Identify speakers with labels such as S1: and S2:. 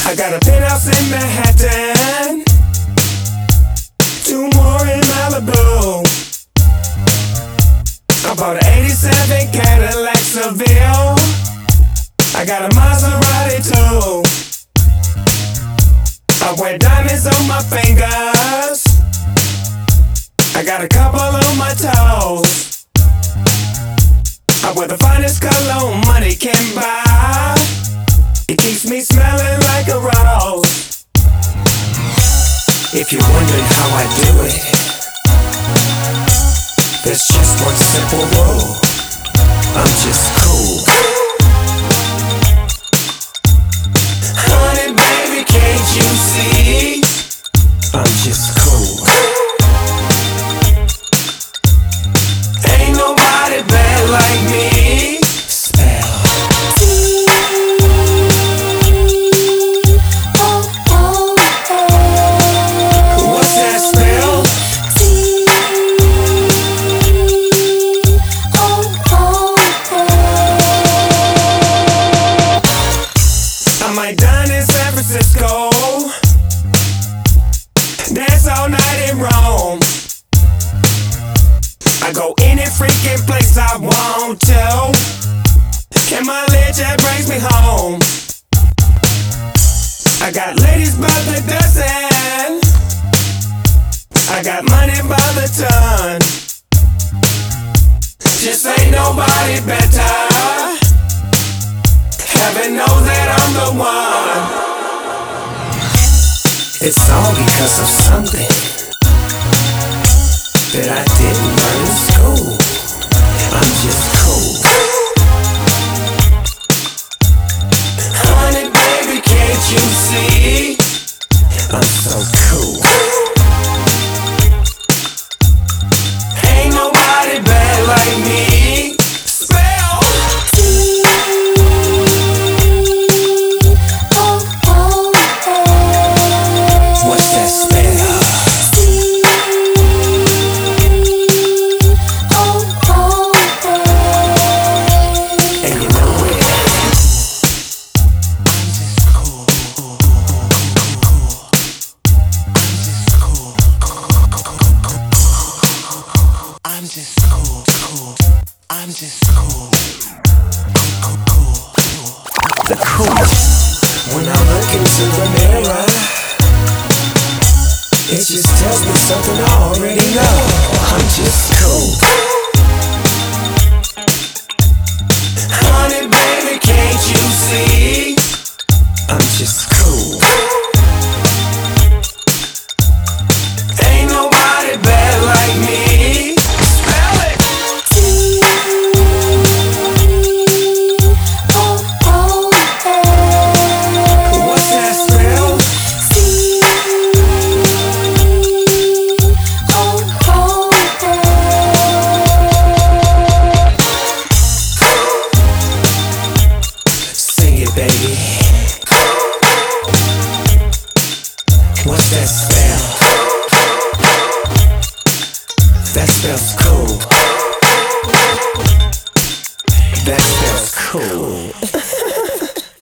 S1: I got a penthouse in Manhattan, 2 more in Malibu. I bought an 87 Cadillac Seville. I got a Maserati too. I wear diamonds on my fingers. I got a couple on my toes. I wear the finest cologne money can buy. It keeps me smelling like a rose. If you're wondering how I do it, there's just one simple rule. I'm just cool. Honey, baby, can't you see? I'm just cool. Ain't nobody bad like me. Spell. What's that spell? I might dine in San Francisco, dance all night in Rome. I go any freaking place I want to, and my leg just brings me home. I got ladies by the dozen, I got money by the ton. Just ain't nobody better. Heaven knows that I'm the one. It's all because of something that I didn't learn in school. I'm just cool. Honey, baby, can't you see? I'm so cool. Ain't nobody bad like me. Spell. What's that spell? And you know it. I'm just cool, cool. I'm just cool. The coolest. When I look into the mirror, it just tells me something I already know. I'm just cool. Honey, baby, can't you see? I'm just cool. Ain't nobody bad like me. Spell it. What's that spell? Sing it, baby. What's that spell? That spells cool. That spells cool.